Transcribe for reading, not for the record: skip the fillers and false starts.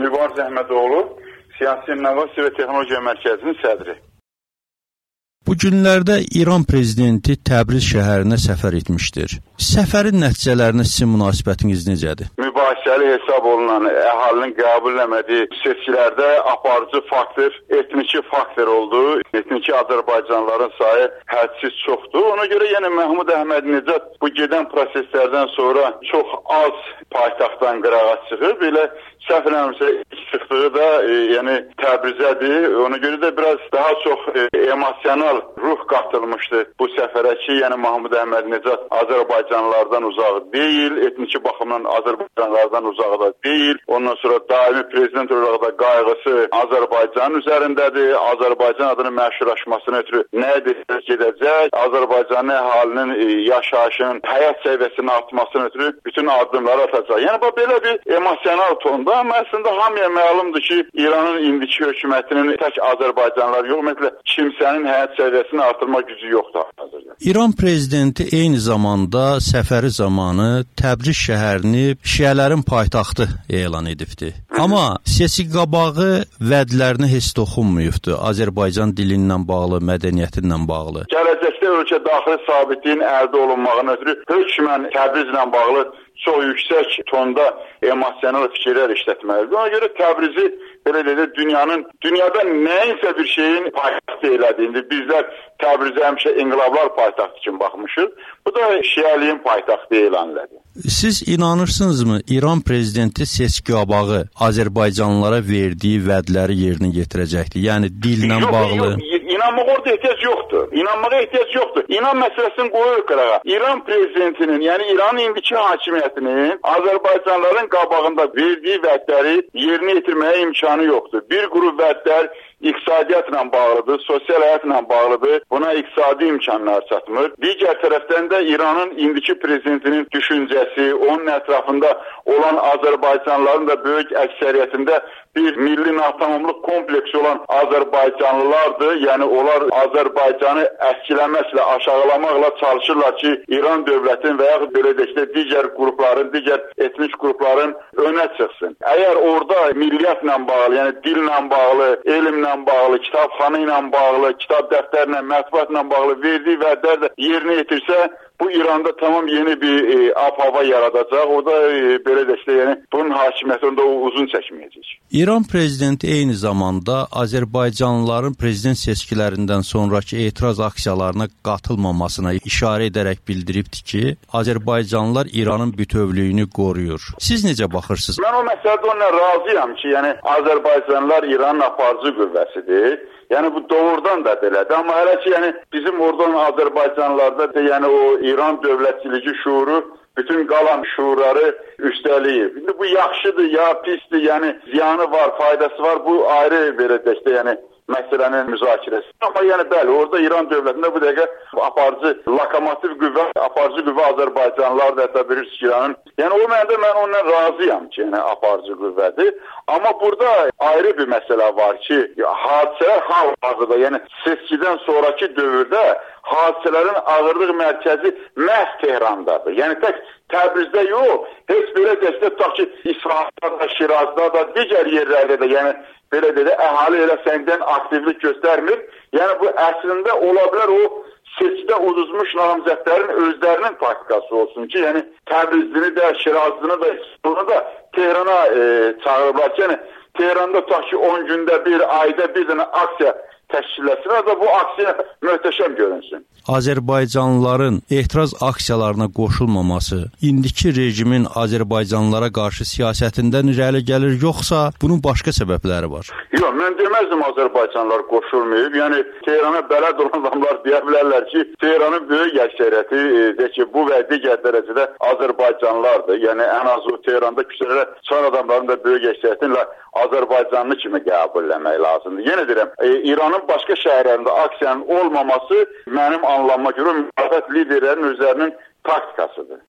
Mübariz Əhmədoğlu, Siyasi İnnovasiya və Texnologiya Mərkəzinin sədri. Bu günlərdə İran prezidenti Təbriz şəhərinə səfər etmişdir. Səfərin nəticələrinə sizin münasibətiniz necədir? Mübahisəli hesab olunan əhalinin qəbul etmədiyi seçkilərdə aparıcı faktor etniki faktor oldu. Etniki Azərbaycanlıların sayı hədsiz çoxdur. Ona görə yəni Məhmud Əhmədinəcad bu gedən proseslərdən sonra çox az paytaxtdan qırağa çıxıb. Belə səhv eləmirəmsə çıxdığı da yəni Təbrizədir. Ona görə də biraz daha çox emosional ruh qatılmışdı bu səfərə ki, yəni Məhmud Əhmədinəcad Azərbaycanlılardan uzaq deyil, etniki baxımdan Azərbaycanlılardan uzaq da deyil. Ondan sonra daimi prezident olaraq da qayğısı Azərbaycanın üzərindədir. Azərbaycan adının məşhurlaşmasına ötürü nə edəcək gedəcək? Azərbaycanlı əhalinin yaşayışının, həyat səviyyəsinin artmasına ötürü bütün addımları atacaq. Yəni bu belə bir emosional tonda, amma əslində hamıya məlumdur ki, İranın indiki hökumətinin tək Azərbaycanlılar yox, ümumiyyətlə kimsənin həyat səviyyəsini artırma gücü yoxdur. İran prezidenti eyni zamanda səfəri zamanı Təbriz şəhərini şiələrin paytaxtı elan edibdi. Amma seçki qabağı vədlərini heç toxunmayıbdı. Azərbaycan dilindən bağlı, mədəniyyətinlə bağlı. Gələcəkdə ölkə daxili sabitliyin əldə olunmağına ötürü hökmən Təbrizlə bağlı çox yüksək tonda emosional fikirlər işlətməlidir. Ona görə Təbrizi belə deyək, dünyada nəyinsə bir şeyin paytaxtı elədiyində bizlər Təbrizə həmişə inqilablar paytaxtı kimi baxmışıq. Bu da şiəliyin paytaxtı elan elədi. Siz inanırsınızmı, İran prezidenti seçki qabağı Azərbaycanlılara verdiyi vədləri yerinə yetirəcəkdir? Yəni dillə bağlı... İnanmağa orada ehtiyac yoxdur. İnanmağa ehtiyac yoxdur. İnan məsələsini qoyuruq qırağa. İran prezidentinin, yəni İranın indiki hakimiyyətinin Azərbaycanlıların qabağında verdiyi vədləri yerinə yetirməyə imkanı yoxdur. Bir qrup vədlər iqtisadiyyatla bağlıdır, sosial həyatla bağlıdır. Buna iqtisadi imkanlar çatmır. Digər tərəfdən də İranın indiki prezidentinin düşüncəsi, onun ətrafında olan Azərbaycanlıların da böyük əksəriyyətində bir milli natamamlıq kompleksi olan Azərbaycanlılardır. Yəni onlar Azərbaycanı əskiləməklə, aşağılamaqla çalışırlar ki, İran dövlətinin və yaxud belə deyək, digər qrupların, digər etnik qrupların önə çıxsın. Əgər orada milliyyətlə bağlı, yəni dillə bağlı, elmlə bağlı, kitabxana ilə bağlı, kitab dəftərlə, mətbuatla bağlı verdiyi vədlər də yerinə yetirsə, bu İranda tamam yeni bir ab-hava yaradacaq. O da belə deyək, yəni bunun hakimiyyətində uzun çəkməyəcək. İran prezidenti eyni zamanda Azərbaycanlıların prezident seçkilərindən sonraki etiraz aksiyalarına qatılmamasına işarə edərək bildiribdi ki, Azərbaycanlılar İranın bütövlüyünü qoruyur. Siz necə baxırsınız? Mən o məsələdə onunla razıyam ki, yəni Azərbaycanlılar İranın aparıcı qüvvəsidir. Yəni bu doğrudan da belədir. Amma hələ ki, yəni bizim oradan Azərbaycanlılarda da yəni o İran dövlətçiliyi şuuru bütün qalan şuurları üstəliyir. İndi bu yaxşıdır ya pisdir, yəni ziyanı var, faydası var. Bu ayrı belə deyək, yəni məsələnin müzakirəsi. Amma yəni bəli, orada İran dövlətində bu dəqiqə aparıcı, lokomotiv qüvvə, aparıcı qüvvə Azərbaycanlılar da hətta bilirsiniz ki, İranın. Yəni o məndə mən ondan razıyam ki, yəni aparıcı qüvvədir. Amma burada ayrı bir məsələ var ki, hadisələr hal-hazırda, yəni seçkidən sonraki dövrdə hadisələrin ağırlıq mərkəzi məhz Tehrandadır. Yəni tək Təbrizdə yox, heç belə deyək, tutaq ki, İsfahan'da da, Şirazda da, digər yerlərdə də, yəni belə deyək, əhali elə səndən aktivlik göstərmir. Yəni bu əslində ola bilər o seçkidə uduzmuş namizədlərin özlərinin taktikası olsun ki, yəni Təbrizlini də, Şirazlını da, İsfahan'ı da Tehrana çağırırlar ki, yəni Tehranda tutaq ki, 10 gündə bir, ayda bir dənə aksiya təşkilləsinə də bu aksiya möhtəşəm görünsün. Azərbaycanlıların etiraz aksiyalarına qoşulmaması indiki rejimin Azərbaycanlılara qarşı siyasətindən irəli gəlir, yoxsa bunun başqa səbəbləri var? Yox, mən deməzdim Azərbaycanlılar qoşulmayıb. Yəni Tehrana bələd olan adamlar deyə bilərlər ki, Tehranın böyük əksəriyyəti bu və digər dərəcədə Azərbaycanlılardır. Yəni ən azı Tehranda küçələrə çıxan adamların da böyük əksəriyyətinlə Azərbaycanlı kimi qəbul etmək lazımdır. Yenə deyirəm, İranın başqa şəhərlərində aksiyanın olmaması mənim anlamama görə müxalifət liderlərinin özlərinin taktikasıdır.